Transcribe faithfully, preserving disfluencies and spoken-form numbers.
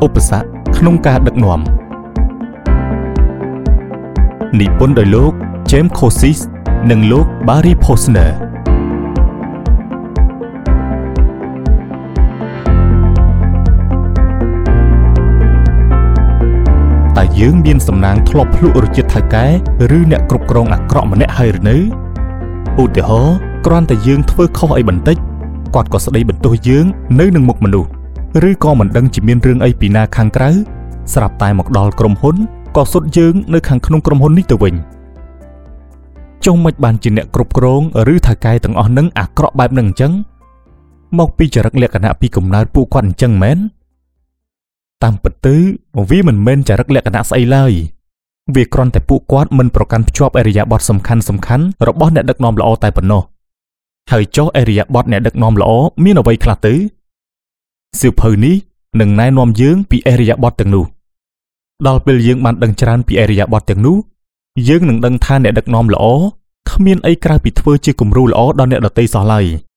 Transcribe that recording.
ឧបសគ្គក្នុងការដឹកនាំនិពន្ធដោយលោក James Kosis និងលោក Barry Posner តែយើងមានសំណាងធ្លាប់ភ្លក់រសជាតិថៅកែឬអ្នកគ្រប់គ្រងអាក្រក់ម្នាក់ហើយឬនៅឧទាហរណ៍គ្រាន់តែយើងធ្វើខុសអីបន្តិចគាត់ក៏ស្ដីបន្ទោសយើងនៅនឹងមុខមនុស្សឬក៏មិនដឹងជាមានរឿងអីពីណាខាងក្រៅស្រាប់តែមកដល់ក្រុមហ៊ុនក៏សុទ្ធយើងនៅខាងក្នុងក្រុមហ៊ុននេះទៅវិញចុះមិនបានជាអ្នកគ្រប់គ្រងឬថៅកែទាំងអស់នឹងអាក្រក់បែបហ្នឹងអញ្ចឹងមកពីចរិតលក្ខណៈពីកំណើតពួកគាត់អញ្ចឹងមែនតាមពិតទៅវាមិនមែនចរិតលក្ខណៈស្អីឡើយវាគ្រាន់តែពួកគាត់មិនប្រកាន់ភ្ជាប់អរិយាប័ត្រសំខាន់សំខាន់របស់អ្នកដឹកនាំល្អតែប៉ុណ្ណោះហើយចុះអរិយាប័ត្រអ្នកដឹកនាំល្អមានអ្វីខ្លះទៅសៀវភៅនេះនឹងណែនាំយើងពីអរិយាប័ត្រទាំងនោះដល់ពេលយើងបានដឹងច្រើនពីអរិយាប័ត្រទាំងនោះយើងនឹងដឹងថាអ្នកដឹកនាំល្អគ្មានអីក្រៅពីធ្វើជាគំរូល្អដល់អ្នកដទៃសោះឡើយ